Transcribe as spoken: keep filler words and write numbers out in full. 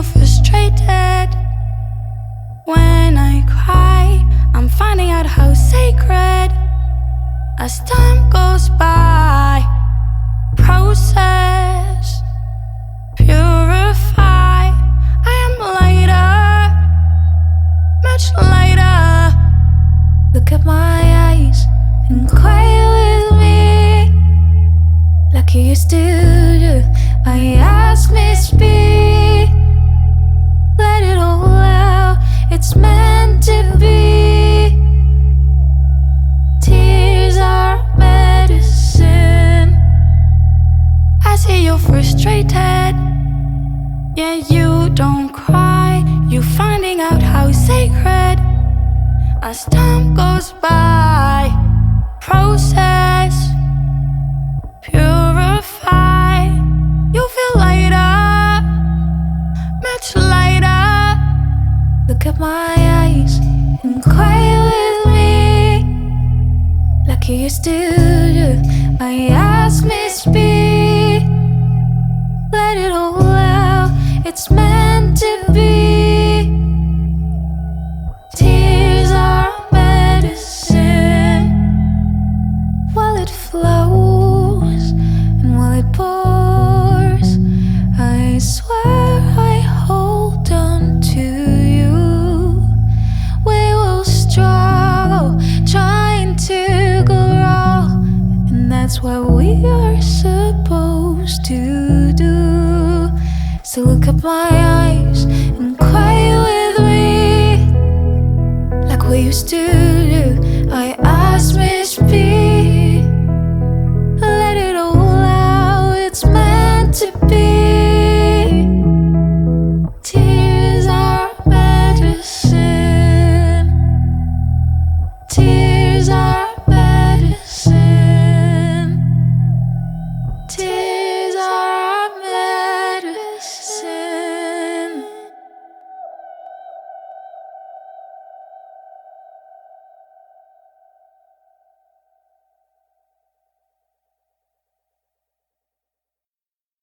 you frustrated when I cry. I'm finding out how sacred as time goes by. Process, purify. I am lighter, much lighter. Look at my eyes and cry with me like you used to do. I ask me speak, let it all out. It's meant to be. Tears are medicine. I see you're frustrated. Yeah, you don't cry. You finding out how sacred as time goes by. Process, purify. You feel lighter, much lighter. Look at my eyes and cry with me like you used to do. I ask me speak, let it all out. It's meant to be. Tears are medicine. While it flows and while it pours, I swear I hold on to you. We will struggle, trying to grow, and that's what we are supposed to do. So look at my eyes and cry with me like we used to do. I ask me speak,